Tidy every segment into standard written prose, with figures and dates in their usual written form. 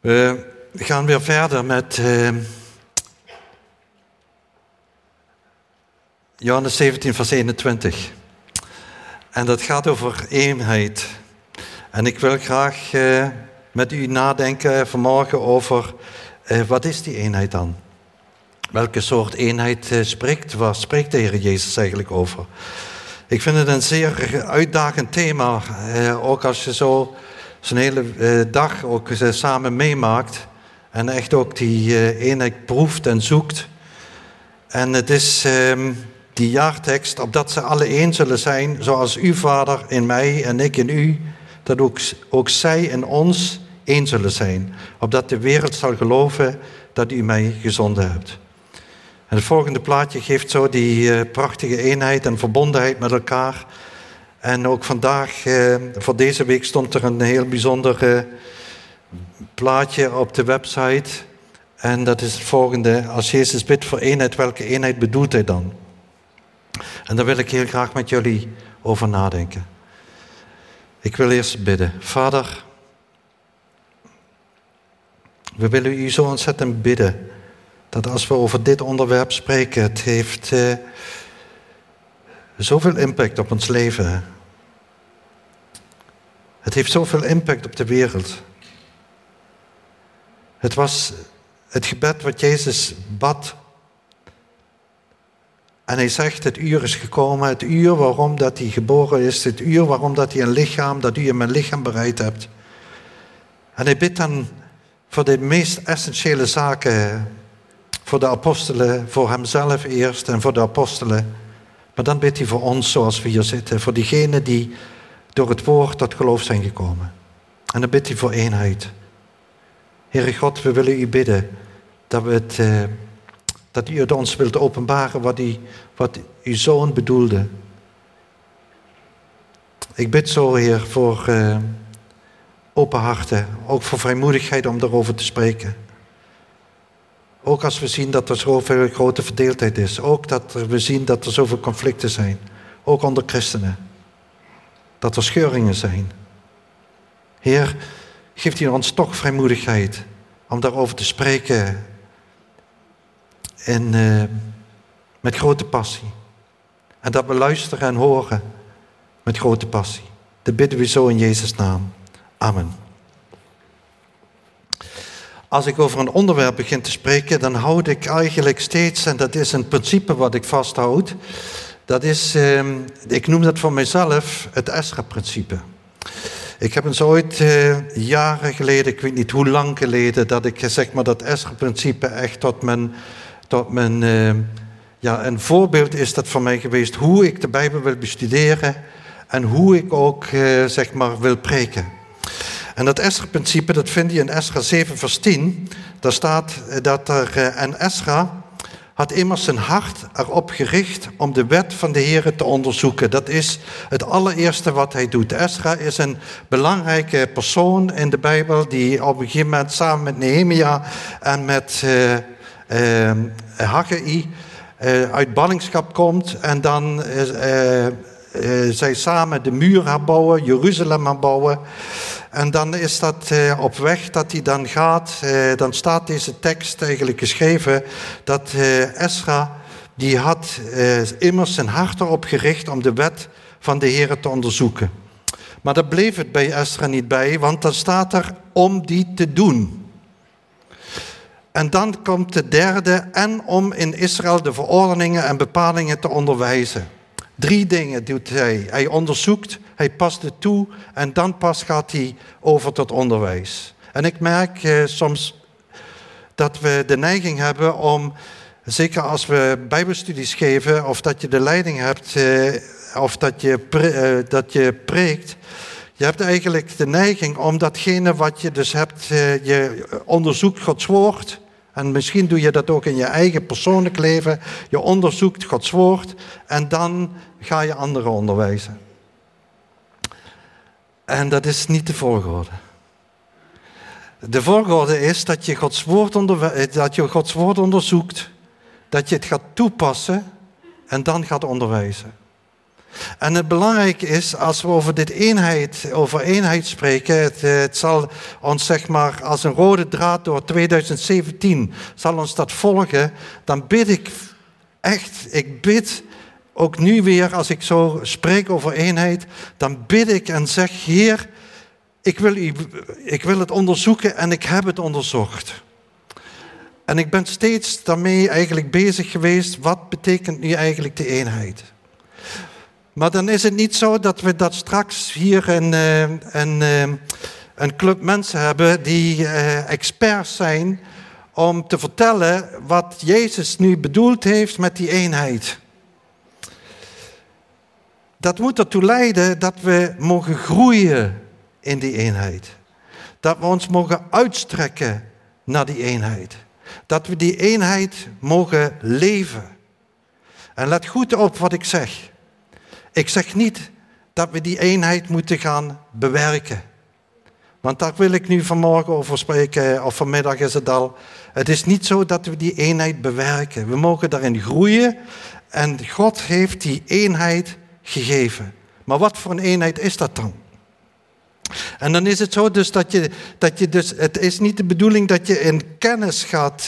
We gaan weer verder met Johannes 17, vers 21. En dat gaat over eenheid. En ik wil graag met u nadenken vanmorgen over wat is die eenheid dan? Welke soort eenheid waar spreekt de Heer Jezus eigenlijk over? Ik vind het een zeer uitdagend thema, ook als je zo'n hele dag ook samen meemaakt en echt ook die eenheid proeft en zoekt. En het is die jaartekst, opdat ze alle één zullen zijn, zoals uw Vader in mij en ik in u, dat ook zij in ons één zullen zijn, opdat de wereld zal geloven dat u mij gezonden hebt. En het volgende plaatje geeft zo die prachtige eenheid en verbondenheid met elkaar. En ook vandaag, voor deze week, stond er een heel bijzonder plaatje op de website. En dat is het volgende. Als Jezus bidt voor eenheid, welke eenheid bedoelt hij dan? En daar wil ik heel graag met jullie over nadenken. Ik wil eerst bidden. Vader, we willen u zo ontzettend bidden dat als we over dit onderwerp spreken, het heeft zoveel impact op ons leven. Het heeft zoveel impact op de wereld. Het was het gebed wat Jezus bad. En hij zegt, het uur is gekomen, het uur waarom dat hij geboren is, het uur waarom dat hij een lichaam, dat u in mijn lichaam bereid hebt. En hij bidt dan voor de meest essentiële zaken, voor de apostelen, voor hemzelf eerst en voor de apostelen. Maar dan bidt hij voor ons zoals we hier zitten, voor diegenen die door het woord tot geloof zijn gekomen. En dan bidt hij voor eenheid. Heere God, we willen u bidden dat u het ons wilt openbaren wat uw Zoon bedoelde. Ik bid zo, Heer, voor open harten, ook voor vrijmoedigheid om daarover te spreken. Ook als we zien dat er zoveel grote verdeeldheid is. Ook dat we zien dat er zoveel conflicten zijn. Ook onder christenen. Dat er scheuringen zijn. Heer, geeft u ons toch vrijmoedigheid om daarover te spreken. En met grote passie. En dat we luisteren en horen met grote passie. Dat bidden we zo in Jezus' naam. Amen. Als ik over een onderwerp begin te spreken, dan houd ik eigenlijk steeds, en dat is een principe wat ik vasthoud, dat is, ik noem dat voor mezelf het Ezra-principe. Ik heb eens ooit jaren geleden, ik weet niet hoe lang geleden, dat ik zeg maar dat Ezra-principe echt tot mijn een voorbeeld is dat voor mij geweest, hoe ik de Bijbel wil bestuderen en hoe ik ook zeg maar wil preken. En dat Ezra-principe, dat vind je in Ezra 7 vers 10. Daar staat dat en Ezra had immers zijn hart erop gericht om de wet van de Heere te onderzoeken. Dat is het allereerste wat hij doet. Ezra is een belangrijke persoon in de Bijbel die op een gegeven moment samen met Nehemia en met Haggai uit ballingschap komt en dan zij samen de muur herbouwen, Jeruzalem herbouwen. En dan is dat op weg dat hij dan gaat, dan staat deze tekst eigenlijk geschreven, dat Ezra, die had immers zijn hart erop gericht om de wet van de Heere te onderzoeken. Maar daar bleef het bij Ezra niet bij, want dan staat er om die te doen. En dan komt de derde, en om in Israël de verordeningen en bepalingen te onderwijzen. 3 dingen doet hij. Hij onderzoekt, hij past het toe en dan pas gaat hij over tot onderwijs. En ik merk soms dat we de neiging hebben om, zeker als we bijbelstudies geven of dat je de leiding hebt of dat je preekt, je hebt eigenlijk de neiging om datgene wat je dus hebt, je onderzoekt Gods woord. En misschien doe je dat ook in je eigen persoonlijk leven. Je onderzoekt Gods woord en dan ga je anderen onderwijzen. En dat is niet de volgorde. De volgorde is dat je Gods woord onderzoekt, dat je het gaat toepassen en dan gaat onderwijzen. En het belangrijke is, als we over eenheid spreken, het zal ons zeg maar als een rode draad door 2017, zal ons dat volgen, dan bid ik echt, ik bid ook nu weer als ik zo spreek over eenheid, dan bid ik en zeg, Heer, ik wil het onderzoeken en ik heb het onderzocht. En ik ben steeds daarmee eigenlijk bezig geweest, wat betekent nu eigenlijk de eenheid? Maar dan is het niet zo dat we dat straks hier een club mensen hebben die experts zijn om te vertellen wat Jezus nu bedoeld heeft met die eenheid. Dat moet ertoe leiden dat we mogen groeien in die eenheid. Dat we ons mogen uitstrekken naar die eenheid. Dat we die eenheid mogen leven. En let goed op wat ik zeg. Ik zeg niet dat we die eenheid moeten gaan bewerken. Want daar wil ik nu vanmorgen over spreken, of vanmiddag is het al. Het is niet zo dat we die eenheid bewerken. We mogen daarin groeien en God heeft die eenheid gegeven. Maar wat voor een eenheid is dat dan? En dan is het zo dus dat je dus, het is niet de bedoeling dat je in kennis gaat,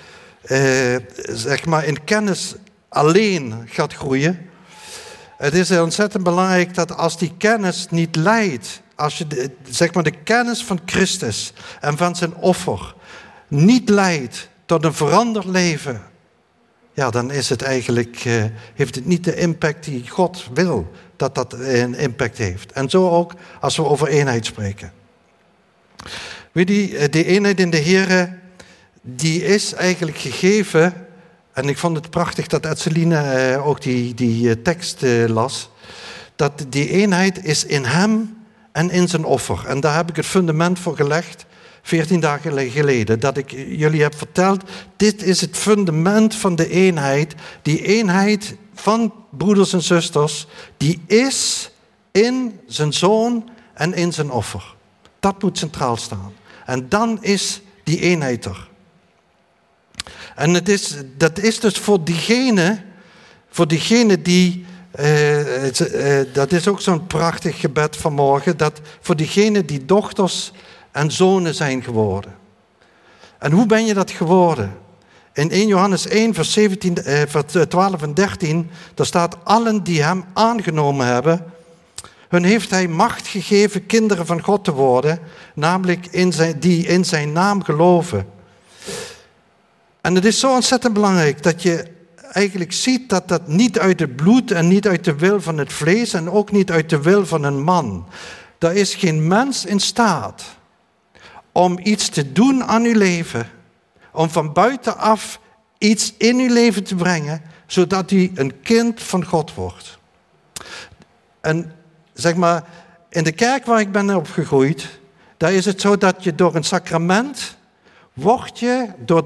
zeg maar in kennis alleen gaat groeien. Het is ontzettend belangrijk dat als die kennis niet leidt, als je zeg maar de kennis van Christus en van zijn offer niet leidt tot een veranderd leven, ja, dan is het eigenlijk, heeft het niet de impact die God wil dat een impact heeft. En zo ook als we over eenheid spreken. Weet je, die eenheid in de Here, die is eigenlijk gegeven. En ik vond het prachtig dat Edseline ook die tekst las. Dat die eenheid is in hem en in zijn offer. En daar heb ik het fundament voor gelegd, 14 dagen geleden. Dat ik jullie heb verteld, dit is het fundament van de eenheid. Die eenheid van broeders en zusters, die is in zijn zoon en in zijn offer. Dat moet centraal staan. En dan is die eenheid er. En dat is dus voor diegene die, dat is ook zo'n prachtig gebed vanmorgen, dat voor diegenen die dochters en zonen zijn geworden. En hoe ben je dat geworden? In 1 Johannes 1, vers 12 en 13, daar staat, allen die hem aangenomen hebben, hun heeft hij macht gegeven kinderen van God te worden, namelijk die in zijn naam geloven. En het is zo ontzettend belangrijk dat je eigenlijk ziet dat dat niet uit het bloed en niet uit de wil van het vlees en ook niet uit de wil van een man. Er is geen mens in staat om iets te doen aan uw leven, om van buitenaf iets in uw leven te brengen, zodat u een kind van God wordt. En zeg maar, in de kerk waar ik ben opgegroeid, daar is het zo dat je door een sacrament word je,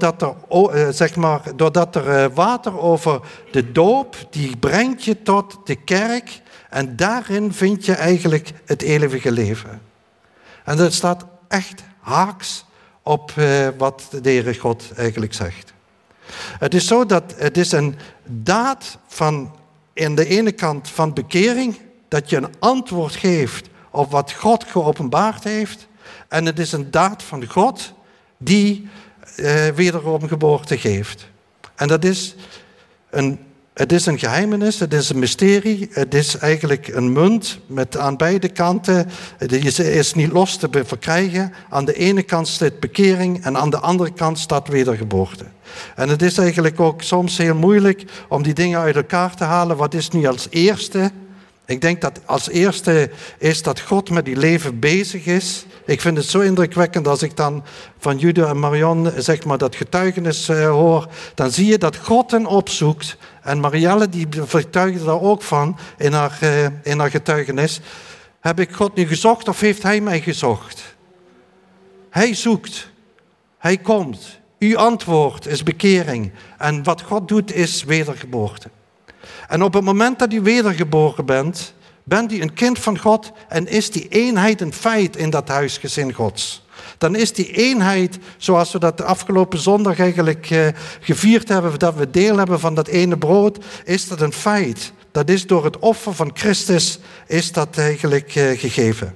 doordat er water over de doop, die brengt je tot de kerk en daarin vind je eigenlijk het eeuwige leven. En dat staat echt haaks op wat de Heere God eigenlijk zegt. Het is zo dat het is een daad van, aan de ene kant van bekering, dat je een antwoord geeft op wat God geopenbaard heeft. En het is een daad van God die wederom geboorte geeft. En dat is het is een geheimenis, het is een mysterie, het is eigenlijk een munt met aan beide kanten. Het is niet los te verkrijgen. Aan de ene kant staat bekering en aan de andere kant staat wedergeboorte. En het is eigenlijk ook soms heel moeilijk om die dingen uit elkaar te halen. Wat is nu als eerste? Ik denk dat als eerste is dat God met die leven bezig is. Ik vind het zo indrukwekkend als ik dan van Jude en Marion zeg maar dat getuigenis hoor. Dan zie je dat God hen opzoekt. En Marielle die vertuigde daar ook van in haar getuigenis. Heb ik God nu gezocht of heeft hij mij gezocht? Hij zoekt. Hij komt. Uw antwoord is bekering. En wat God doet is wedergeboorte. En op het moment dat u wedergeboren bent, bent u een kind van God en is die eenheid een feit in dat huisgezin Gods. Dan is die eenheid, zoals we dat de afgelopen zondag eigenlijk gevierd hebben, dat we deel hebben van dat ene brood, is dat een feit. Dat is door het offer van Christus is dat eigenlijk gegeven.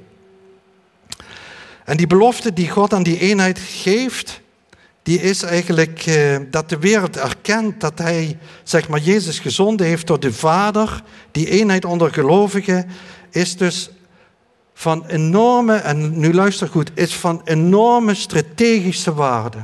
En die belofte die God aan die eenheid geeft, die is eigenlijk dat de wereld erkent dat hij, zeg maar, Jezus gezonden heeft door de Vader. Die eenheid onder gelovigen is dus van enorme, en nu luister goed, is van enorme strategische waarde.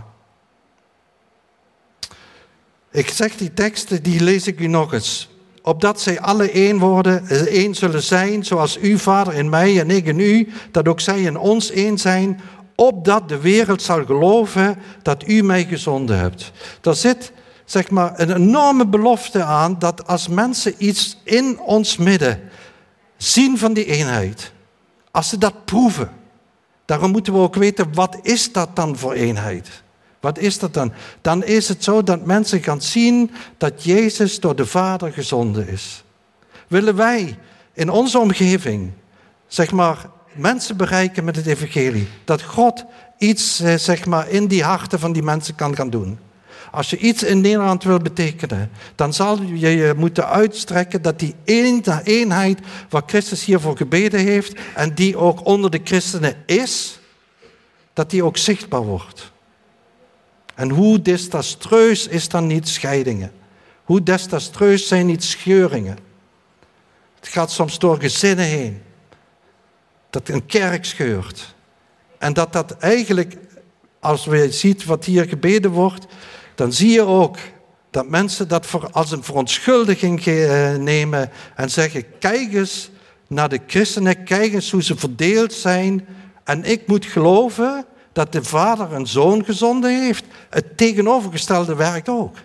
Ik zeg die teksten, die lees ik u nog eens. Opdat zij alle één zullen zijn, zoals u, Vader, in mij en ik in u, dat ook zij in ons één zijn, opdat de wereld zal geloven dat u mij gezonden hebt. Daar zit, zeg maar, een enorme belofte aan, dat als mensen iets in ons midden zien van die eenheid, als ze dat proeven, daarom moeten we ook weten, wat is dat dan voor eenheid? Wat is dat dan? Dan is het zo dat mensen gaan zien dat Jezus door de Vader gezonden is. Willen wij in onze omgeving, zeg maar, mensen bereiken met het evangelie, dat God iets, zeg maar, in die harten van die mensen kan gaan doen. Als je iets in Nederland wil betekenen, dan zal je je moeten uitstrekken dat die eenheid waar Christus hiervoor gebeden heeft en die ook onder de christenen is, dat die ook zichtbaar wordt. En hoe desastreus is dan niet scheidingen? Hoe desastreus zijn niet scheuringen? Het gaat soms door gezinnen heen. Dat een kerk scheurt. En dat eigenlijk, als je ziet wat hier gebeden wordt, dan zie je ook dat mensen dat als een verontschuldiging nemen en zeggen, kijk eens naar de christenen, kijk eens hoe ze verdeeld zijn. En ik moet geloven dat de Vader een Zoon gezonden heeft. Het tegenovergestelde werkt ook.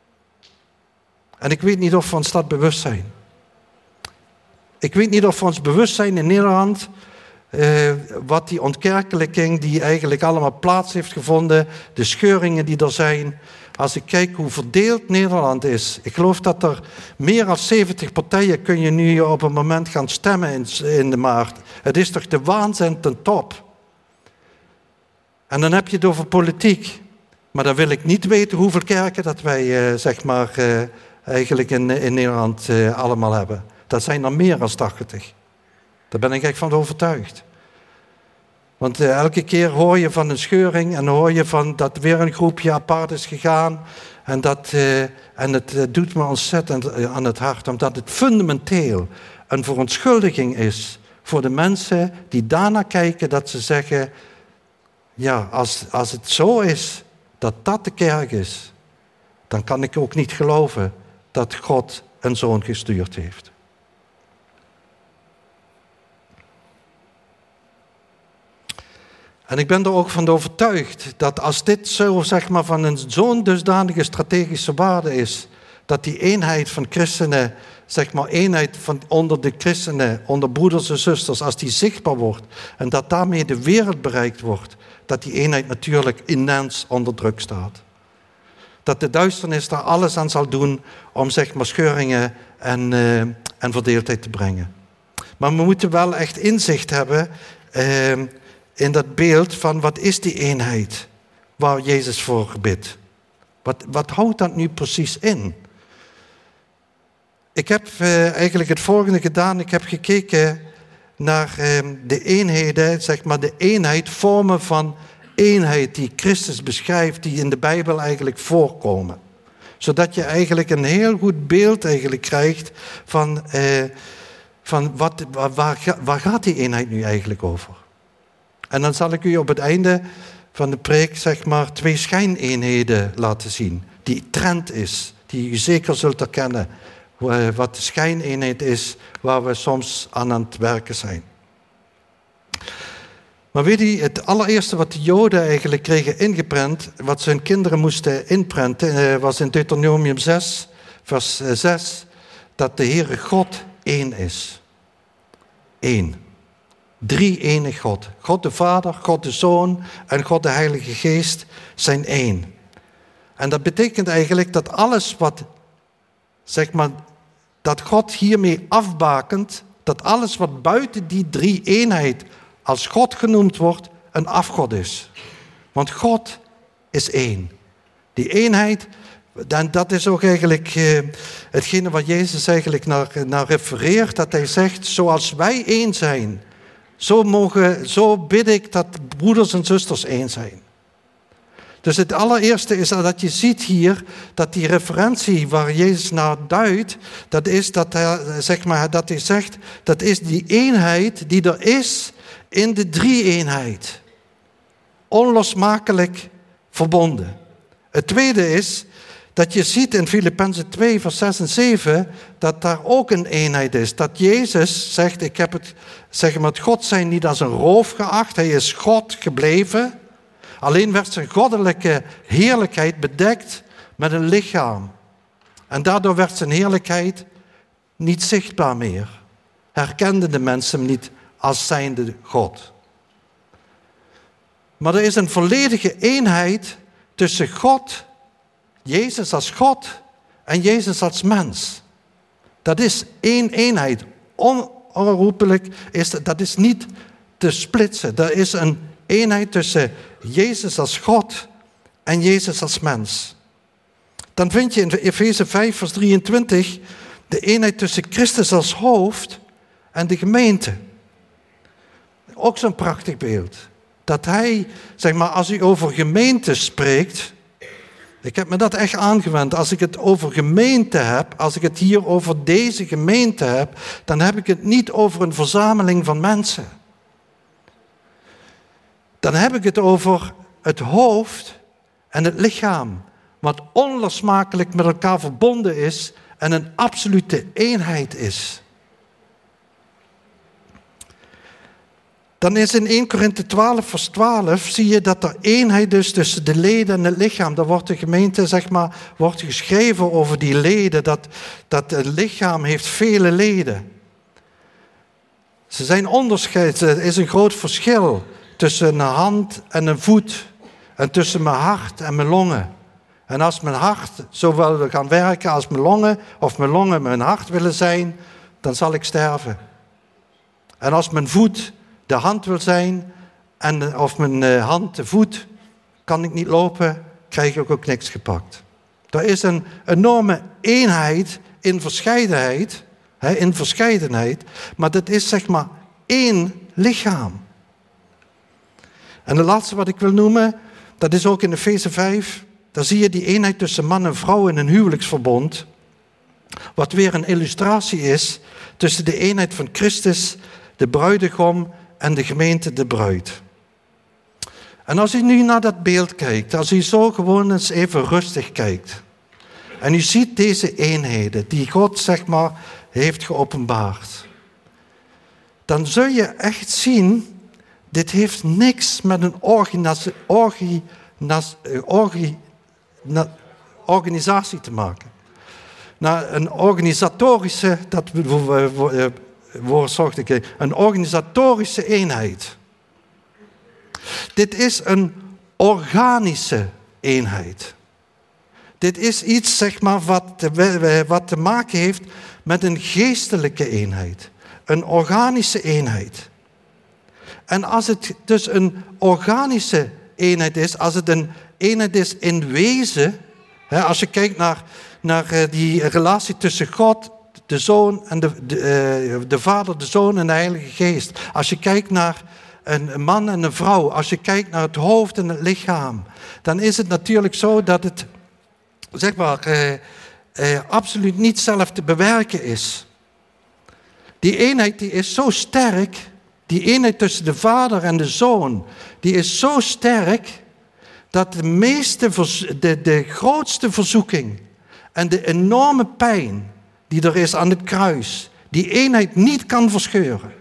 En ik weet niet of we ons dat bewust zijn. Ik weet niet of we ons bewust zijn in Nederland, wat die ontkerkelijking die eigenlijk allemaal plaats heeft gevonden, de scheuringen die er zijn. Als ik kijk hoe verdeeld Nederland is. Ik geloof dat er meer dan 70 partijen kun je nu op een moment gaan stemmen in de maart. Het is toch de waanzin ten top. En dan heb je het over politiek. Maar dan wil ik niet weten hoeveel kerken dat wij zeg maar, eigenlijk in Nederland allemaal hebben. Dat zijn er meer dan 80. Daar ben ik echt van overtuigd. Want elke keer hoor je van een scheuring en hoor je van dat weer een groepje apart is gegaan. En het doet me ontzettend aan het hart, omdat het fundamenteel een verontschuldiging is voor de mensen die daarna kijken, dat ze zeggen, ja, als het zo is dat dat de kerk is, dan kan ik ook niet geloven dat God een zoon gestuurd heeft. En ik ben er ook van overtuigd dat als dit zo, zeg maar, van zo'n dusdanige strategische waarde is, dat die eenheid van christenen, zeg maar eenheid van onder de christenen, onder broeders en zusters, als die zichtbaar wordt en dat daarmee de wereld bereikt wordt, dat die eenheid natuurlijk immens onder druk staat. Dat de duisternis daar alles aan zal doen om, zeg maar, scheuringen en verdeeldheid te brengen. Maar we moeten wel echt inzicht hebben in dat beeld van wat is die eenheid waar Jezus voor bidt. Wat houdt dat nu precies in? Ik heb eigenlijk het volgende gedaan. Ik heb gekeken naar de eenheden, zeg maar de eenheid, vormen van eenheid die Christus beschrijft, die in de Bijbel eigenlijk voorkomen. Zodat je eigenlijk een heel goed beeld eigenlijk krijgt van waar gaat die eenheid nu eigenlijk over? En dan zal ik u op het einde van de preek, zeg maar, 2 schijneenheden laten zien. Die trend is, die u zeker zult herkennen. Wat de schijneenheid is, waar we soms aan het werken zijn. Maar weet u, het allereerste wat de Joden eigenlijk kregen ingeprent, wat ze hun kinderen moesten inprenten, was in Deuteronomium 6, vers 6, dat de Heere God één is. Eén. Drie-enig God. God de Vader, God de Zoon en God de Heilige Geest zijn één. En dat betekent eigenlijk dat alles wat, zeg maar, dat God hiermee afbakent, dat alles wat buiten die drie-eenheid als God genoemd wordt, een afgod is. Want God is één. Die eenheid, En dat is ook eigenlijk hetgene wat Jezus eigenlijk naar refereert. Dat hij zegt, zoals wij één zijn, zo bid ik dat broeders en zusters één zijn. Dus het allereerste is dat je ziet hier dat die referentie waar Jezus naar duidt, dat is dat hij zegt, dat is die eenheid die er is in de drie-eenheid. Onlosmakelijk verbonden. Het tweede is dat je ziet in Filippenzen 2 vers 6 en 7 dat daar ook een eenheid is. Dat Jezus zegt, ik heb het God zijn niet als een roof geacht, hij is God gebleven. Alleen werd zijn goddelijke heerlijkheid bedekt met een lichaam. En daardoor werd zijn heerlijkheid niet zichtbaar meer. Herkenden de mensen hem niet als zijnde God. Maar er is een volledige eenheid tussen God, Jezus als God en Jezus als mens. Dat is één eenheid. Onherroepelijk dat is niet te splitsen. Er is een eenheid tussen Jezus als God en Jezus als mens. Dan vind je in Efeze 5 vers 23 de eenheid tussen Christus als hoofd en de gemeente. Ook zo'n prachtig beeld. Dat hij, als u over gemeente spreekt, ik heb me dat echt aangewend. Als ik het over gemeente heb, als ik het hier over deze gemeente heb, dan heb ik het niet over een verzameling van mensen. Dan heb ik het over het hoofd en het lichaam, wat onlosmakelijk met elkaar verbonden is en een absolute eenheid is. Dan is in 1 Korinthe 12 vers 12 zie je dat er eenheid is tussen de leden en het lichaam. Daar wordt de gemeente, wordt geschreven over die leden, dat het lichaam heeft vele leden. Ze zijn onderscheid, er is een groot verschil tussen een hand en een voet en tussen mijn hart en mijn longen. En als mijn hart zowel wil gaan werken als mijn longen, of mijn longen mijn hart willen zijn, dan zal ik sterven. En als mijn voet de hand wil zijn, of mijn hand de voet, kan ik niet lopen, krijg ik ook niks gepakt. Er is een enorme eenheid in verscheidenheid, maar dat is één lichaam. En de laatste wat ik wil noemen, dat is ook in Efeze 5, daar zie je die eenheid tussen man en vrouw in een huwelijksverbond, wat weer een illustratie is tussen de eenheid van Christus, de bruidegom, en de gemeente, de bruid. En als u nu naar dat beeld kijkt, als u zo gewoon eens even rustig kijkt, en u ziet deze eenheden die God heeft geopenbaard, dan zul je echt zien, dit heeft niks met een organisatie te maken. Nou, een organisatorische, een organisatorische eenheid. Dit is een organische eenheid. Dit is iets, wat te maken heeft met een geestelijke eenheid. Een organische eenheid. En als het dus een organische eenheid is, als het een eenheid is in wezen, als je kijkt naar die relatie tussen God, de Zoon en de Vader, de Zoon en de Heilige Geest. Als je kijkt naar een man en een vrouw, als je kijkt naar het hoofd en het lichaam, dan is het natuurlijk zo dat het, absoluut niet zelf te bewerken is. Die eenheid die is zo sterk, die eenheid tussen de Vader en de Zoon, die is zo sterk dat de grootste verzoeking en de enorme pijn die er is aan het kruis, die eenheid niet kan verscheuren.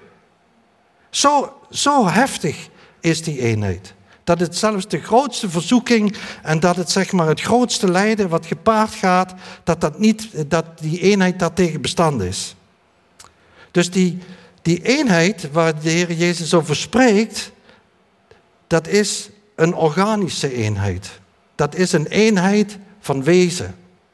Zo heftig is die eenheid. Dat het zelfs de grootste verzoeking en dat het het grootste lijden wat gepaard gaat, dat die eenheid daartegen bestand is. Dus die eenheid waar de Heer Jezus over spreekt, dat is een organische eenheid. Dat is een eenheid van wezen.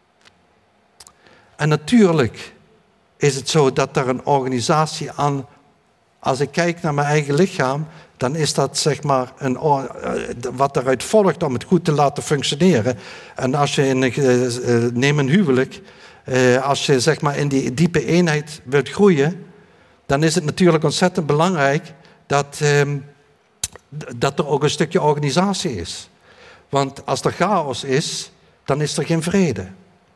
En natuurlijk is het zo dat er een organisatie aan, als ik kijk naar mijn eigen lichaam, dan is dat zeg maar wat eruit volgt om het goed te laten functioneren. En als je neem een huwelijk, als je zeg maar in die diepe eenheid wilt groeien, dan is het natuurlijk ontzettend belangrijk dat er ook een stukje organisatie is. Want als er chaos is, dan is er geen vrede.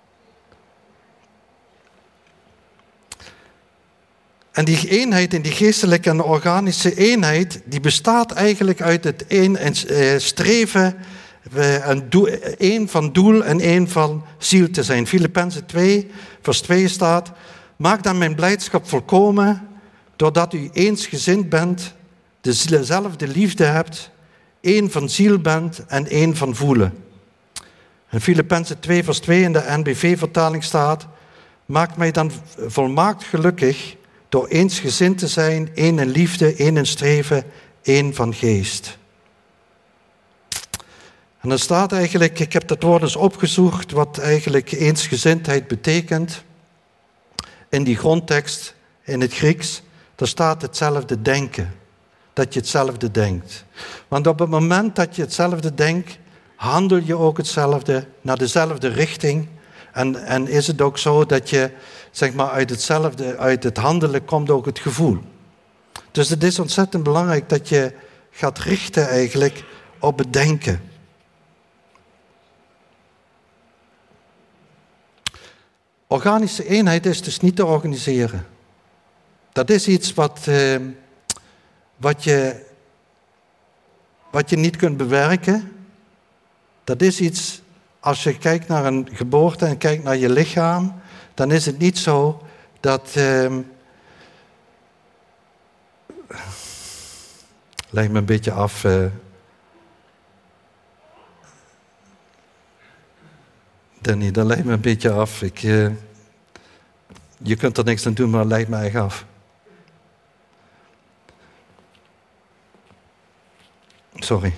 En die eenheid, en die geestelijke en organische eenheid, die bestaat eigenlijk uit het streven, één van doel en één van ziel te zijn. Filippenzen 2, vers 2 staat: maak dan mijn blijdschap volkomen, doordat u eensgezind bent, dezelfde liefde hebt, één van ziel bent en één van voelen. In Filippenzen 2, vers 2 in de NBV-vertaling staat: maak mij dan volmaakt gelukkig, door eensgezind te zijn, één in liefde, één in streven, één van geest. En dan staat eigenlijk, ik heb dat woord eens opgezocht, wat eigenlijk eensgezindheid betekent. In die grondtekst, in het Grieks, daar staat hetzelfde denken. Dat je hetzelfde denkt. Want op het moment dat je hetzelfde denkt, handel je ook hetzelfde, naar dezelfde richting. En is het ook zo dat je, zeg maar, uit het handelen komt ook het gevoel. Dus het is ontzettend belangrijk dat je gaat richten eigenlijk op het denken. Organische eenheid is dus niet te organiseren. Dat is iets wat je niet kunt bewerken. Dat is iets, als je kijkt naar een geboorte en kijkt naar je lichaam, dan is het niet zo dat... lijkt me een beetje af. Danny, dat lijkt me een beetje af. Je kunt er niks aan doen, maar het lijkt me echt af. Sorry.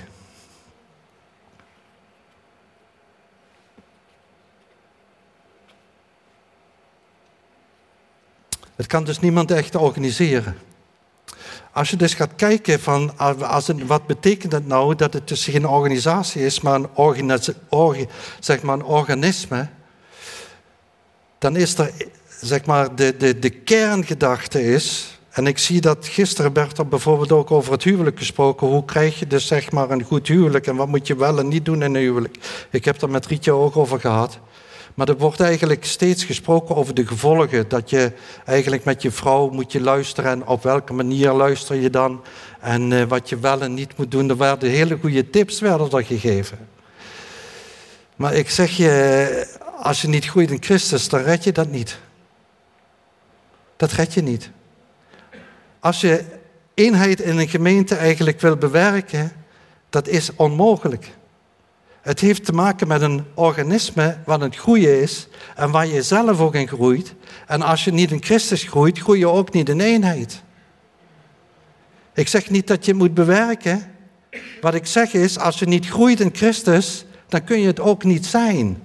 Het kan dus niemand echt organiseren. Als je dus gaat kijken van, wat betekent het nou dat het dus geen organisatie is, maar een organisme, dan is er, zeg maar, de kerngedachte is, en ik zie dat gisteren werd er bijvoorbeeld ook over het huwelijk gesproken, hoe krijg je dus zeg maar een goed huwelijk en wat moet je wel en niet doen in een huwelijk. Ik heb daar met Rietje ook over gehad. Maar er wordt eigenlijk steeds gesproken over de gevolgen. Dat je eigenlijk met je vrouw moet je luisteren. En op welke manier luister je dan. En wat je wel en niet moet doen. Er werden hele goede tips gegeven. Maar ik zeg je, als je niet groeit in Christus, dan red je dat niet. Dat red je niet. Als je eenheid in een gemeente eigenlijk wil bewerken, dat is onmogelijk. Het heeft te maken met een organisme wat het groeien is en waar je zelf ook in groeit. En als je niet in Christus groeit, groei je ook niet in eenheid. Ik zeg niet dat je het moet bewerken. Wat ik zeg is, als je niet groeit in Christus, dan kun je het ook niet zijn.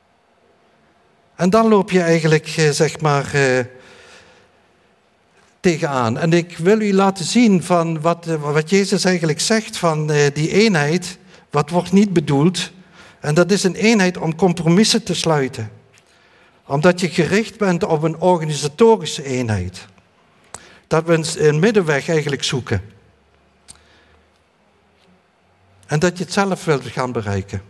En dan loop je eigenlijk, zeg maar, tegenaan. En ik wil u laten zien van wat Jezus eigenlijk zegt van die eenheid. Wat wordt niet bedoeld? En dat is een eenheid om compromissen te sluiten. Omdat je gericht bent op een organisatorische eenheid. Dat we een middenweg eigenlijk zoeken. En dat je het zelf wilt gaan bereiken.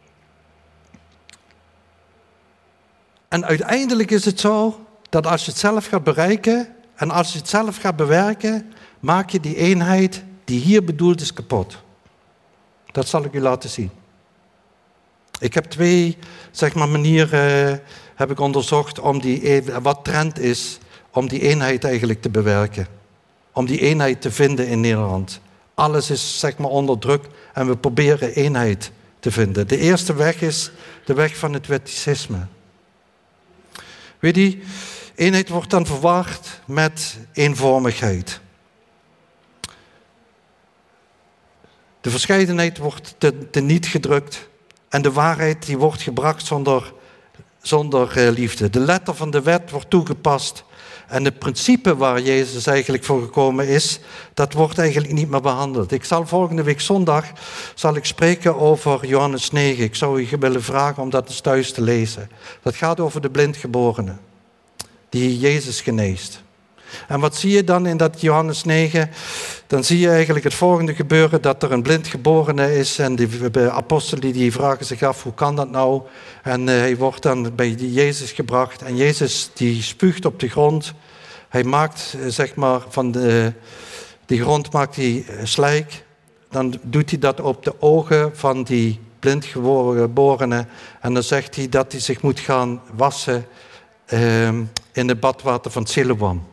En uiteindelijk is het zo dat als je het zelf gaat bereiken en als je het zelf gaat bewerken, maak je die eenheid die hier bedoeld is kapot. Dat zal ik u laten zien. Ik heb 2 zeg maar, manieren heb ik onderzocht om wat trend is om die eenheid eigenlijk te bewerken. Om die eenheid te vinden in Nederland. Alles is zeg maar, onder druk en we proberen eenheid te vinden. De eerste weg is de weg van het wetticisme. Weet je, eenheid wordt dan verward met eenvormigheid. De verscheidenheid wordt teniet gedrukt en de waarheid die wordt gebracht zonder liefde. De letter van de wet wordt toegepast. En het principe waar Jezus eigenlijk voor gekomen is, dat wordt eigenlijk niet meer behandeld. Ik zal volgende week zondag spreken over Johannes 9. Ik zou u willen vragen om dat eens thuis te lezen. Dat gaat over de blindgeborene, die Jezus geneest. En wat zie je dan in dat Johannes 9? Dan zie je eigenlijk het volgende gebeuren, dat er een blindgeborene is en de apostelen die vragen zich af, hoe kan dat nou? En hij wordt dan bij Jezus gebracht en Jezus die spuugt op de grond. Hij maakt, van die grond maakt hij slijk. Dan doet hij dat op de ogen van die blindgeborene en dan zegt hij dat hij zich moet gaan wassen in het badwater van Siloam.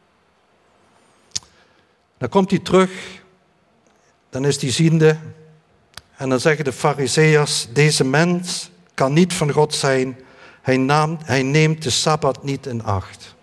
Dan komt hij terug, dan is hij ziende en dan zeggen de Farizeeërs, deze mens kan niet van God zijn, hij neemt de Sabbat niet in acht.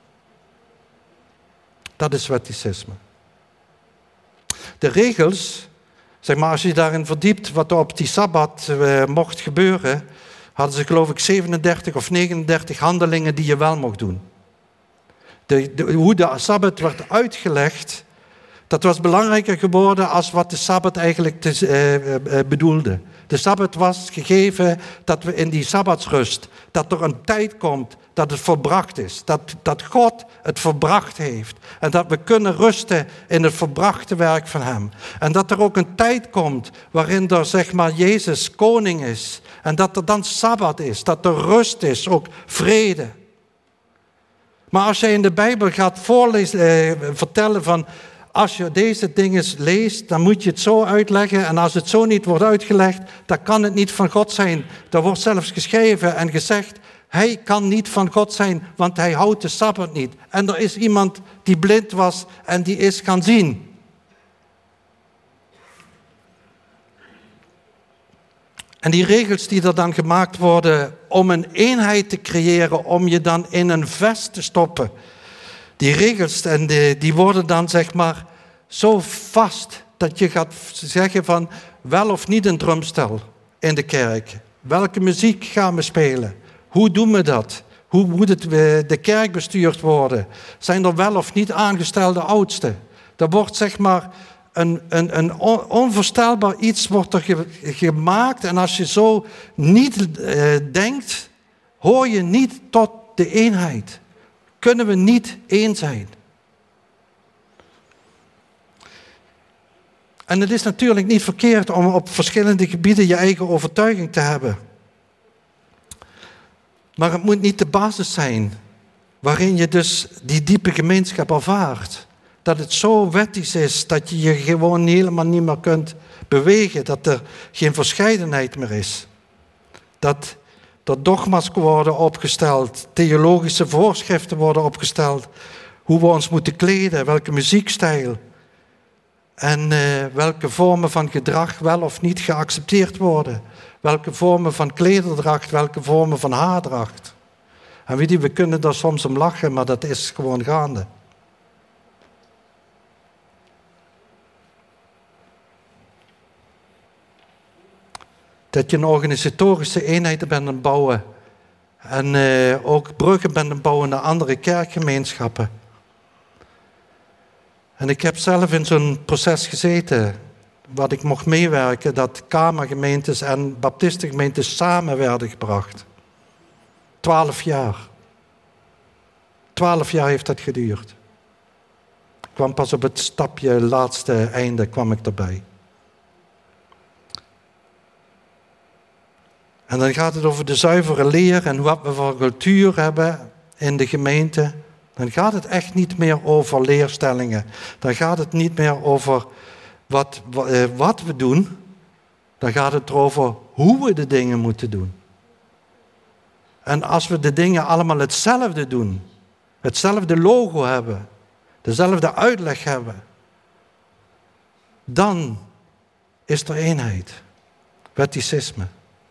Dat is wetticisme. De regels, als je daarin verdiept wat er op die Sabbat mocht gebeuren, hadden ze geloof ik 37 of 39 handelingen die je wel mocht doen. Hoe de Sabbat werd uitgelegd, dat was belangrijker geworden als wat de Sabbat eigenlijk bedoelde. De Sabbat was gegeven dat we in die Sabbatsrust, dat er een tijd komt dat het volbracht is. Dat God het volbracht heeft. En dat we kunnen rusten in het volbrachte werk van hem. En dat er ook een tijd komt waarin er Jezus koning is. En dat er dan Sabbat is, dat er rust is, ook vrede. Maar als jij in de Bijbel gaat vertellen van, als je deze dingen leest, dan moet je het zo uitleggen. En als het zo niet wordt uitgelegd, dan kan het niet van God zijn. Er wordt zelfs geschreven en gezegd, hij kan niet van God zijn, want hij houdt de Sabbat niet. En er is iemand die blind was en die is gaan zien. En die regels die er dan gemaakt worden om een eenheid te creëren, om je dan in een vest te stoppen. Die regels en die worden dan zo vast dat je gaat zeggen van wel of niet een drumstel in de kerk. Welke muziek gaan we spelen? Hoe doen we dat? Hoe moet de kerk bestuurd worden? Zijn er wel of niet aangestelde oudsten? Er wordt een onvoorstelbaar iets wordt er gemaakt. En als je zo niet denkt, hoor je niet tot de eenheid. Kunnen we niet één zijn. En het is natuurlijk niet verkeerd om op verschillende gebieden je eigen overtuiging te hebben. Maar het moet niet de basis zijn waarin je dus die diepe gemeenschap ervaart. Dat het zo wettisch is dat je je gewoon helemaal niet meer kunt bewegen. Dat er geen verscheidenheid meer is. Dat er dogma's worden opgesteld, theologische voorschriften worden opgesteld. Hoe we ons moeten kleden, welke muziekstijl. En welke vormen van gedrag wel of niet geaccepteerd worden. Welke vormen van klederdracht, welke vormen van haardracht. En weet je, we kunnen daar soms om lachen, maar dat is gewoon gaande. Dat je een organisatorische eenheid bent aan het bouwen. En ook bruggen bent aan het bouwen naar andere kerkgemeenschappen. En ik heb zelf in zo'n proces gezeten, wat ik mocht meewerken, dat kamergemeentes en baptistengemeentes samen werden gebracht. 12 jaar. 12 jaar heeft dat geduurd. Ik kwam pas op het stapje, laatste einde, kwam ik erbij. En dan gaat het over de zuivere leer en wat we voor cultuur hebben in de gemeente. Dan gaat het echt niet meer over leerstellingen. Dan gaat het niet meer over wat we doen. Dan gaat het erover hoe we de dingen moeten doen. En als we de dingen allemaal hetzelfde doen, hetzelfde logo hebben, dezelfde uitleg hebben, dan is er eenheid. Wetticisme.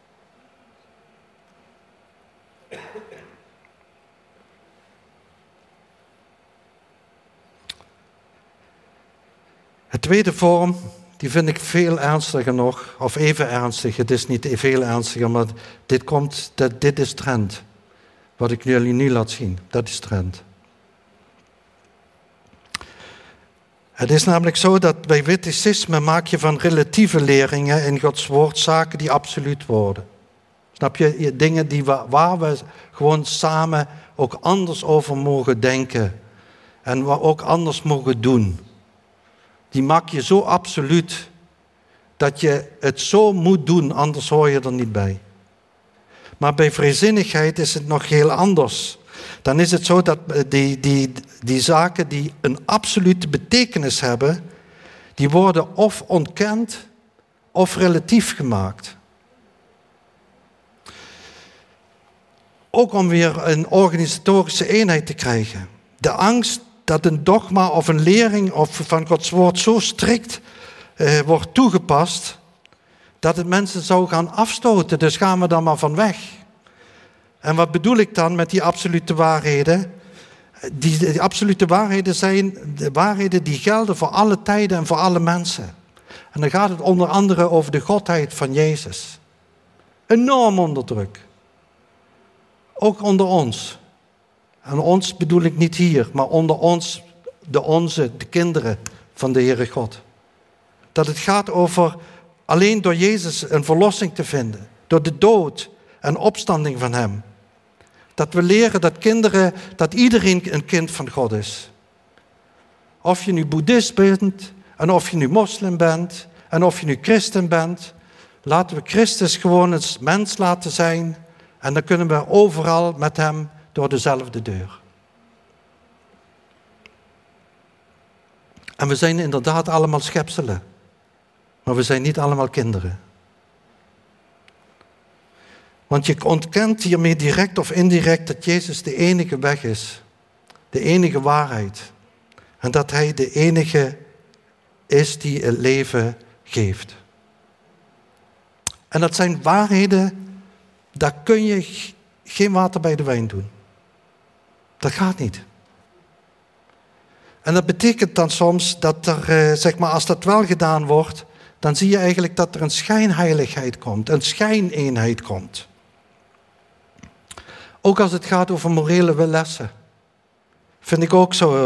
Het tweede vorm, die vind ik veel ernstiger nog, of even ernstig. Het is niet veel ernstiger, maar dit is trend. Wat ik jullie nu laat zien, dat is trend. Het is namelijk zo dat bij wetticisme maak je van relatieve leringen in Gods woord zaken die absoluut worden. Snap je? Dingen waar we gewoon samen ook anders over mogen denken. En waar ook anders mogen doen. Die maak je zo absoluut dat je het zo moet doen, anders hoor je er niet bij. Maar bij vrijzinnigheid is het nog heel anders. Dan is het zo dat die zaken die een absolute betekenis hebben, die worden of ontkend of relatief gemaakt. Ook om weer een organisatorische eenheid te krijgen. De angst dat een dogma of een lering van Gods woord zo strikt wordt toegepast, dat het mensen zou gaan afstoten. Dus gaan we dan maar van weg. En wat bedoel ik dan met die absolute waarheden? Die absolute waarheden zijn de waarheden die gelden voor alle tijden en voor alle mensen. En dan gaat het onder andere over de godheid van Jezus. Enorm onder druk. Ook onder ons. En ons bedoel ik niet hier, maar onder ons, de kinderen van de Heere God. Dat het gaat over alleen door Jezus een verlossing te vinden. Door de dood en opstanding van hem. Dat we leren dat iedereen een kind van God is. Of je nu boeddhist bent, en of je nu moslim bent, en of je nu christen bent. Laten we Christus gewoon een mens laten zijn. En dan kunnen we overal met hem door dezelfde deur. En we zijn inderdaad allemaal schepselen. Maar we zijn niet allemaal kinderen. Want je ontkent hiermee direct of indirect dat Jezus de enige weg is. De enige waarheid. En dat hij de enige is die het leven geeft. En dat zijn waarheden, daar kun je geen water bij de wijn doen. Dat gaat niet. En dat betekent dan soms dat er, als dat wel gedaan wordt, dan zie je eigenlijk dat er een schijnheiligheid komt, een schijneenheid komt. Ook als het gaat over morele lessen. Vind ik ook zo,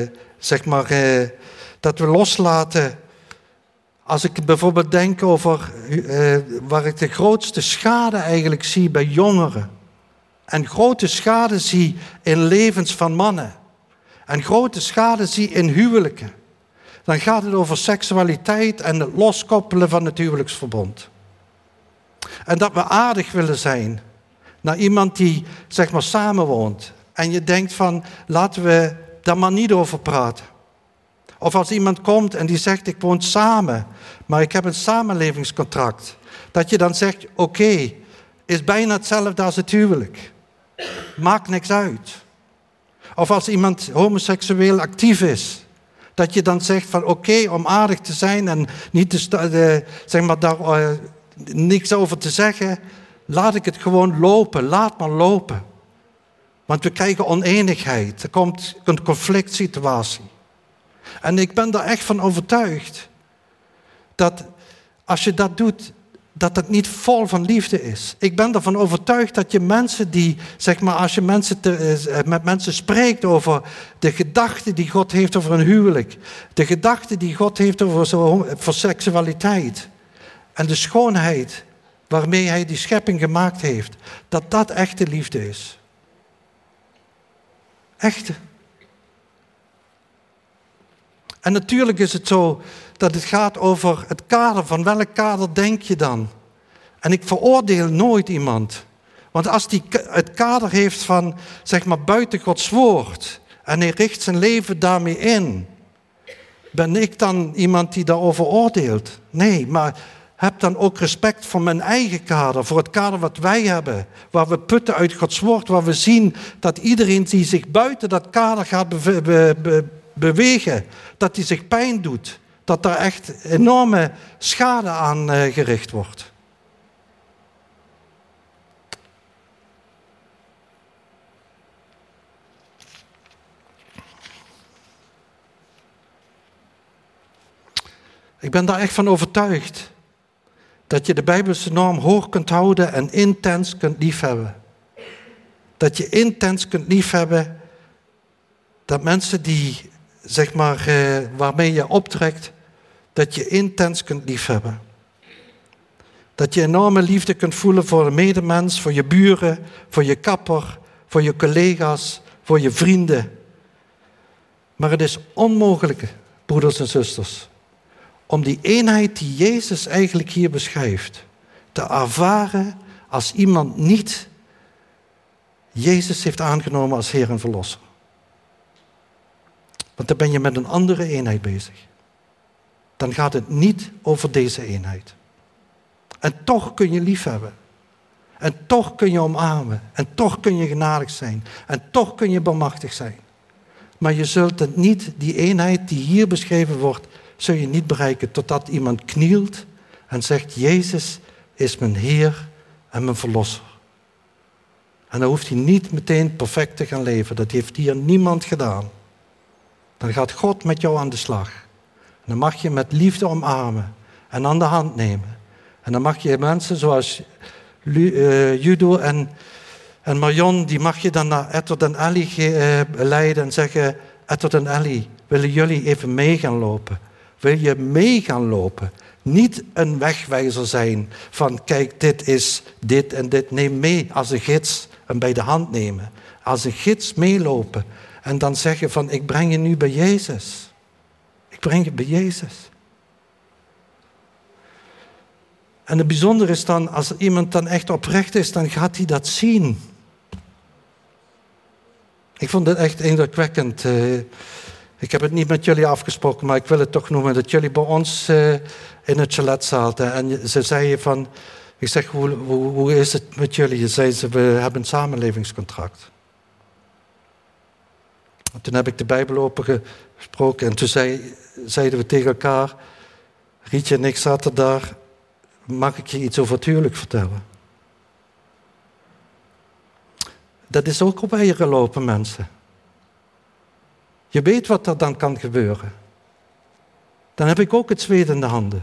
dat we loslaten. Als ik bijvoorbeeld denk over waar ik de grootste schade eigenlijk zie bij jongeren. En grote schade zie in levens van mannen. En grote schade zie in huwelijken. Dan gaat het over seksualiteit en het loskoppelen van het huwelijksverbond. En dat we aardig willen zijn naar iemand die samenwoont. En je denkt van, laten we daar maar niet over praten. Of als iemand komt en die zegt, ik woon samen, maar ik heb een samenlevingscontract. Dat je dan zegt, oké, is bijna hetzelfde als het huwelijk. Maakt niks uit. Of als iemand homoseksueel actief is. Dat je dan zegt van oké, om aardig te zijn en niet daar niks over te zeggen. Laat ik het gewoon lopen. Laat maar lopen. Want we krijgen oneenigheid. Er komt een conflict situatie. En ik ben daar echt van overtuigd. Dat als je dat doet, dat het niet vol van liefde is. Ik ben ervan overtuigd dat je mensen die, als je met mensen spreekt over de gedachten die God heeft over een huwelijk. De gedachten die God heeft over seksualiteit. En de schoonheid waarmee hij die schepping gemaakt heeft. Dat dat echte liefde is. Echte. En natuurlijk is het zo dat het gaat over het kader. Van welk kader denk je dan? En ik veroordeel nooit iemand. Want als die het kader heeft van, buiten Gods woord. En hij richt zijn leven daarmee in. Ben ik dan iemand die daarover oordeelt? Nee, maar heb dan ook respect voor mijn eigen kader. Voor het kader wat wij hebben. Waar we putten uit Gods woord. Waar we zien dat iedereen die zich buiten dat kader gaat bewegen. Dat hij zich pijn doet. Dat daar echt enorme schade aan gericht wordt. Ik ben daar echt van overtuigd. Dat je de Bijbelse norm hoog kunt houden en intens kunt liefhebben. Dat je intens kunt liefhebben. Dat mensen die, zeg maar, waarmee je optrekt, dat je intens kunt liefhebben. Dat je enorme liefde kunt voelen voor een medemens, voor je buren, voor je kapper, voor je collega's, voor je vrienden. Maar het is onmogelijk, broeders en zusters, om die eenheid die Jezus eigenlijk hier beschrijft, te ervaren als iemand niet Jezus heeft aangenomen als Heer en Verlosser. Want dan ben je met een andere eenheid bezig. Dan gaat het niet over deze eenheid. En toch kun je liefhebben. En toch kun je omarmen. En toch kun je genadig zijn. En toch kun je barmhartig zijn. Maar je zult het niet, die eenheid die hier beschreven wordt, zul je niet bereiken totdat iemand knielt en zegt, Jezus is mijn Heer en mijn Verlosser. En dan hoeft hij niet meteen perfect te gaan leven. Dat heeft hier niemand gedaan. Dan gaat God met jou aan de slag. En dan mag je met liefde omarmen en aan de hand nemen. En dan mag je mensen zoals Judo en Marion, die mag je dan naar Ettert en Ellie leiden en zeggen, Ettert en Ellie, willen jullie even mee gaan lopen? Wil je mee gaan lopen? Niet een wegwijzer zijn van, kijk, dit is dit en dit. Neem mee als een gids en bij de hand nemen. Als een gids meelopen. En dan zeggen van, ik breng je nu bij Jezus. Ik breng je bij Jezus. En het bijzondere is dan, als iemand dan echt oprecht is, dan gaat hij dat zien. Ik vond het echt indrukwekkend. Ik heb het niet met jullie afgesproken, maar ik wil het toch noemen. Dat jullie bij ons in het chalet zaten. En ze zeiden van, ik zeg, hoe is het met jullie? Zeiden ze, we hebben een samenlevingscontract. En toen heb ik de Bijbel opengesproken en toen zeiden we tegen elkaar, Rietje en ik zaten daar, mag ik je iets over het huwelijk vertellen? Dat is ook op eieren lopen, mensen. Je weet wat er dan kan gebeuren. Dan heb ik ook het zweet in de handen.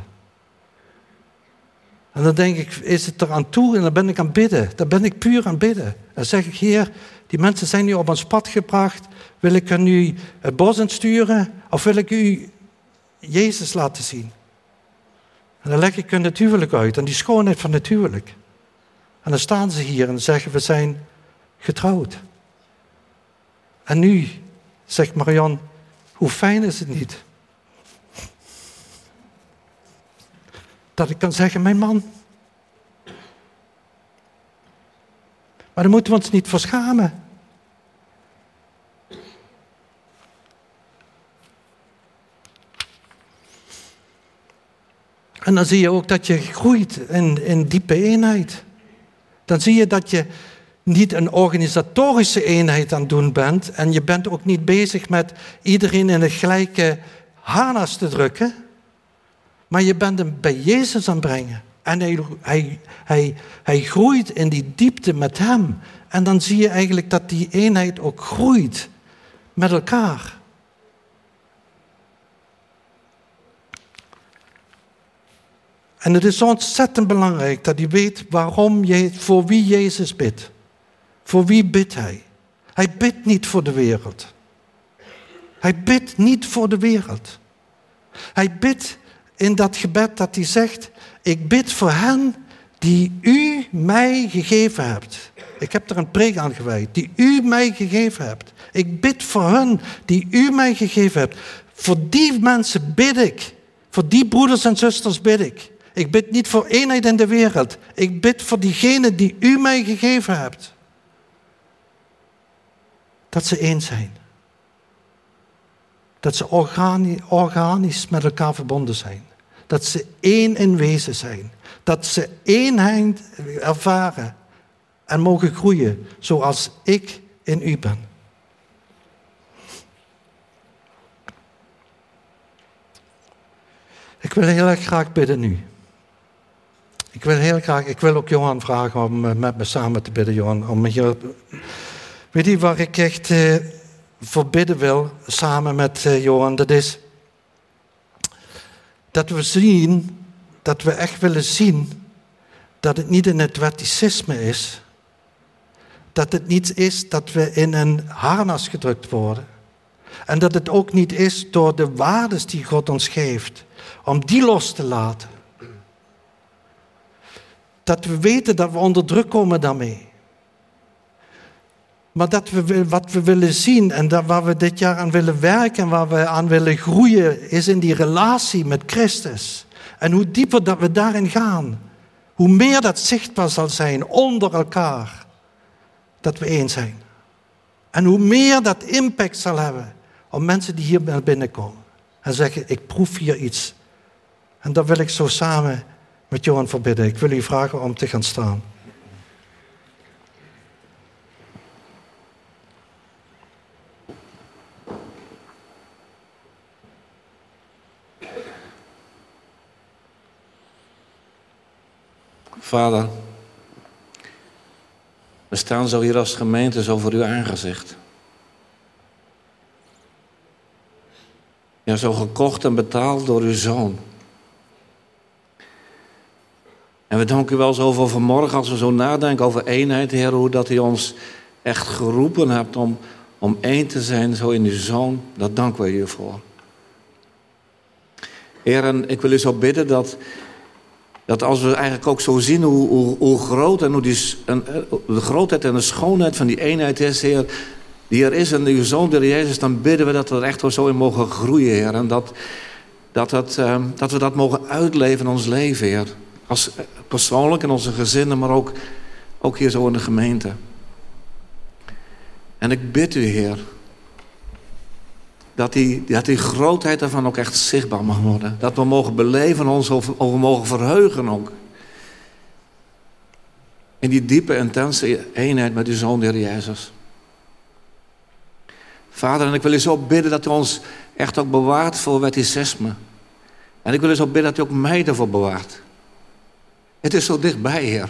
En dan denk ik, is het er aan toe? En dan ben ik aan het bidden. Dan ben ik puur aan het bidden. Dan zeg ik, Heer, die mensen zijn nu op ons pad gebracht. Wil ik er nu het bos in sturen? Of wil ik u Jezus laten zien? En dan leg ik hun het huwelijk uit. En die schoonheid van het huwelijk. En dan staan ze hier en zeggen, we zijn getrouwd. En nu, zegt Marianne, hoe fijn is het niet? Dat ik kan zeggen, mijn man. Maar daar moeten we ons niet voor schamen. En dan zie je ook dat je groeit in diepe eenheid. Dan zie je dat je niet een organisatorische eenheid aan het doen bent. En je bent ook niet bezig met iedereen in het gelijke harnas te drukken. Maar je bent hem bij Jezus aan het brengen. En hij groeit in die diepte met hem. En dan zie je eigenlijk dat die eenheid ook groeit met elkaar. En het is zo ontzettend belangrijk dat je weet voor wie Jezus bidt. Voor wie bidt hij? Hij bidt niet voor de wereld. Hij bidt niet voor de wereld. Hij bidt in dat gebed dat hij zegt, ik bid voor hen die u mij gegeven hebt. Ik heb er een preek aan gewijd, die u mij gegeven hebt. Ik bid voor hen die u mij gegeven hebt. Voor die mensen bid ik. Voor die broeders en zusters bid ik. Ik bid niet voor eenheid in de wereld. Ik bid voor diegenen die u mij gegeven hebt. Dat ze één zijn. Dat ze organisch met elkaar verbonden zijn. Dat ze één in wezen zijn. Dat ze eenheid ervaren en mogen groeien zoals ik in u ben. Ik wil heel erg graag bidden nu. Ik wil ook Johan vragen om met me samen te bidden, Johan. Om hier, weet je waar ik echt voor bidden wil, samen met Johan, dat is dat we echt willen zien dat het niet in het wetticisme is, dat het niet is dat we in een harnas gedrukt worden. En dat het ook niet is door de waardes die God ons geeft, om die los te laten. Dat we weten dat we onder druk komen daarmee. Maar dat we wat we willen zien en waar we dit jaar aan willen werken en waar we aan willen groeien, is in die relatie met Christus. En hoe dieper dat we daarin gaan, hoe meer dat zichtbaar zal zijn onder elkaar, dat we één zijn. En hoe meer dat impact zal hebben op mensen die hier naar binnen komen. En zeggen, ik proef hier iets. En dat wil ik zo samen met Johan verbidden. Ik wil u vragen om te gaan staan. Vader, we staan zo hier als gemeente zo voor uw aangezicht. Ja, zo gekocht en betaald door uw Zoon. En we danken u wel zo voor vanmorgen als we zo nadenken over eenheid, Heer, hoe dat u ons echt geroepen hebt om één te zijn, zo in uw Zoon. Dat danken we u voor. Heer, en ik wil u zo bidden dat als we eigenlijk ook zo zien hoe groot en hoe de grootheid en de schoonheid van die eenheid is, Heer, die er is in uw Zoon, de Jezus, dan bidden we dat we er echt zo in mogen groeien, Heer. En dat we dat mogen uitleven in ons leven, Heer. Als persoonlijk in onze gezinnen, maar ook hier zo in de gemeente. En ik bid u, Heer, dat die grootheid daarvan ook echt zichtbaar mag worden. Dat we mogen beleven, ons over mogen verheugen ook. In die diepe, intense eenheid met uw Zoon, de Heer Jezus. Vader, en ik wil u zo bidden dat u ons echt ook bewaart voor wetticisme. En ik wil u zo bidden dat u ook mij ervoor bewaart. Het is zo dichtbij, Heer.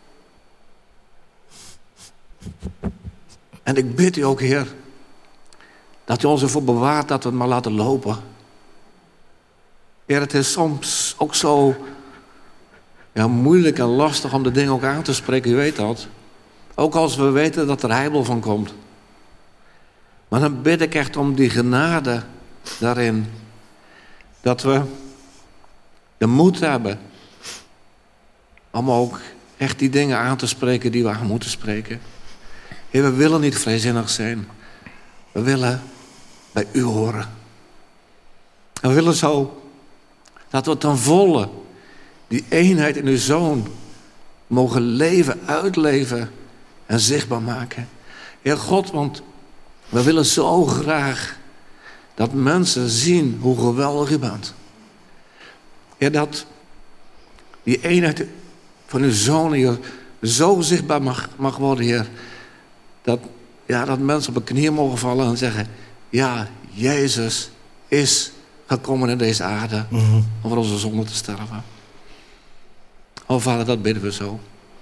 En ik bid u ook, Heer, dat u ons ervoor bewaart dat we het maar laten lopen. Heer, het is soms ook zo moeilijk en lastig om de dingen ook aan te spreken, u weet dat. Ook als we weten dat er heibel van komt. Maar dan bid ik echt om die genade daarin. Dat we de moed hebben om ook echt die dingen aan te spreken die we aan moeten spreken. Heer, we willen niet vrijzinnig zijn. We willen bij u horen. En we willen zo dat we ten volle die eenheid in uw Zoon mogen leven, uitleven en zichtbaar maken. Heer God, want we willen zo graag dat mensen zien hoe geweldig u bent. Heer, dat die eenheid van uw Zoon hier zo zichtbaar mag worden, Heer. Dat mensen op hun knieën mogen vallen en zeggen, ja, Jezus is gekomen in deze aarde om voor onze zonde te sterven. Oh Vader, dat bidden we zo.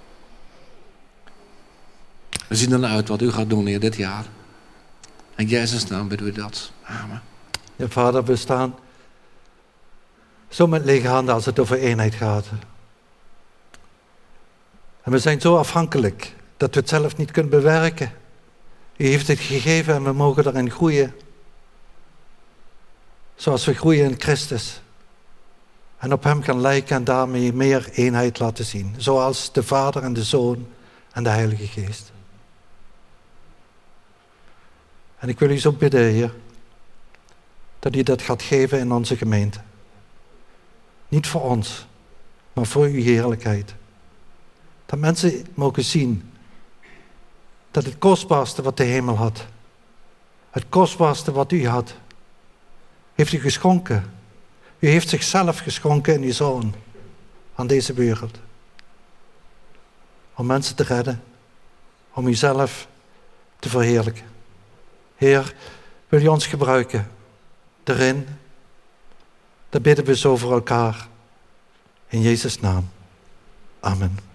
We zien ernaar uit wat u gaat doen, Heer, dit jaar. In Jezus' naam bidden we dat. Amen. Ja, Vader, we staan zo met lege handen als het over eenheid gaat. En we zijn zo afhankelijk dat we het zelf niet kunnen bewerken. U heeft het gegeven en we mogen daarin groeien. Zoals we groeien in Christus. En op hem gaan lijken en daarmee meer eenheid laten zien. Zoals de Vader en de Zoon en de Heilige Geest. En ik wil u zo bidden, Heer, dat u dat gaat geven in onze gemeente. Niet voor ons, maar voor uw heerlijkheid. Dat mensen mogen zien dat het kostbaarste wat de hemel had, het kostbaarste wat u had, heeft u geschonken. U heeft zichzelf geschonken in uw Zoon aan deze wereld. Om mensen te redden, om uzelf te verheerlijken. Heer, wil u ons gebruiken daarin? Dat bidden we zo voor elkaar. In Jezus' naam. Amen.